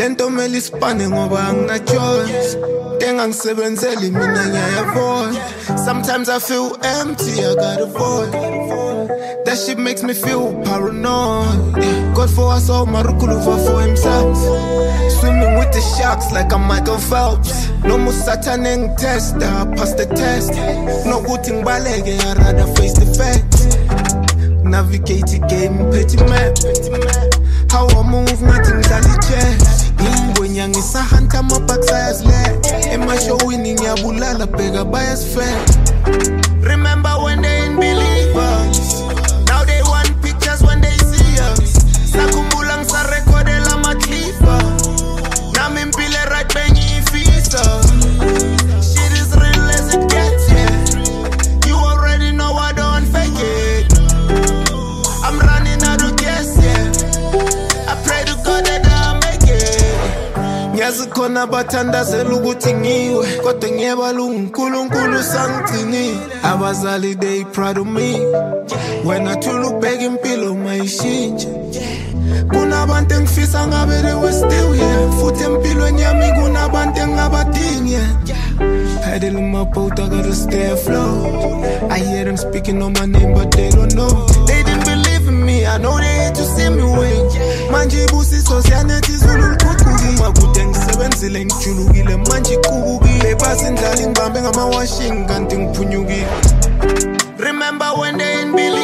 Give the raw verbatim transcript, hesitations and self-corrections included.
lento mele isipane ngoba angina choice engangisebenzeli mina ngiyavoid. Sometimes I feel empty, I gotta void. That shit makes me feel paranoid. Yeah. God for us all, Marukuluva for himself. Swimming with the sharks like I'm Michael Phelps. No more sataning test, I passed the test. No good thing balege, I rather face the facts. Navigate the game, petty map. How I move, nothing dally chest. Ingwenya ngisahanta mabaksayas le. Ema show winning ya bulala pega bias fair. Remember when they ain't believe us? Now they want pictures when they see us. Sakumbulang sa record la matlifa. Na mimpile right benyi ifisa. Shit is real as it gets, yeah. You already know I don't fake it. I'm running out of gas, yeah. I pray to God that I'll make it. Nyazi khona bathandazela ukuthi ngiwe kodwa ngiyebala uNkulunkulu sangigcinile. Abazali they proud of me. When I thula ubheka impilo mayishintshe. Kunabantu engifisa ngabe they were still here. Futhi empilweni yami kunabantu engabadingi, yeah. Paddle in my boat, I gotta stay afloat. I hear them speaking on my name but they don't know. They didn't believe in me, I know they hate to see me win. Manje ibusiso siyanethi izulu likhuthuki. Makude ngisebenzile ngijulukile manje kubukile. Basi ndlala ngibambe ngama washing kanti ngiphunyukile. Remember when they ain't believe